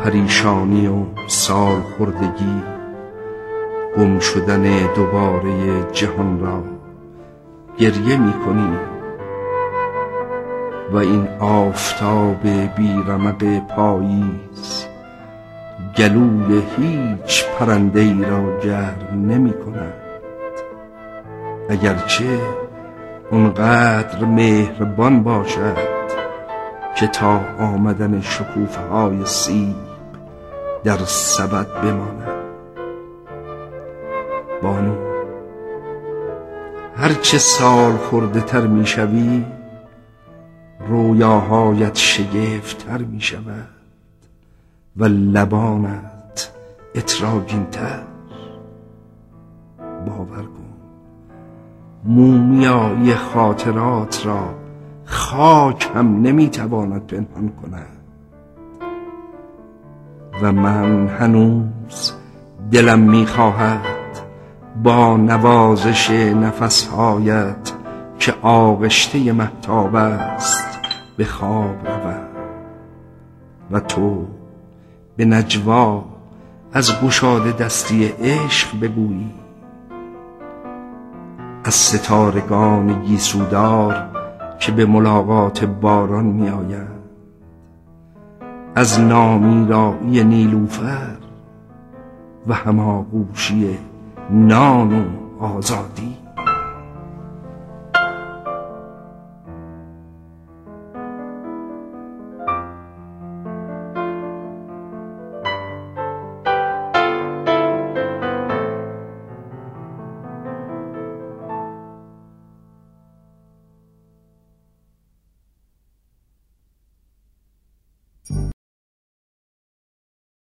پریشانی و سال خوردگی، گم شدن دوباره جهان را گریه می کنی و این آفتاب بیرمق پاییز گلوی هیچ پرنده ای را گرم نمی کند، اگرچه اونقدر مهربان باشد که تا آمدن شکوفه های سیب در سبد بماند. بانو، هرچه سال خورده تر می شوی رویاهایت شگفت‌تر می شود و لبانت اتراگین تر. باور کن مومیایی خاطرات را خاک هم نمی تواند پنهان کند و من هنوز دلم می خواهد با نوازش نفسهایت که آغشته مهتاب است به خواب روم و تو به نجوا از گشاده دستی عشق بگویی، از ستارگان گیسودار که به ملاقات باران می آیند، از نامیرایی نیلوفر و هماغوشی نان و آزادی.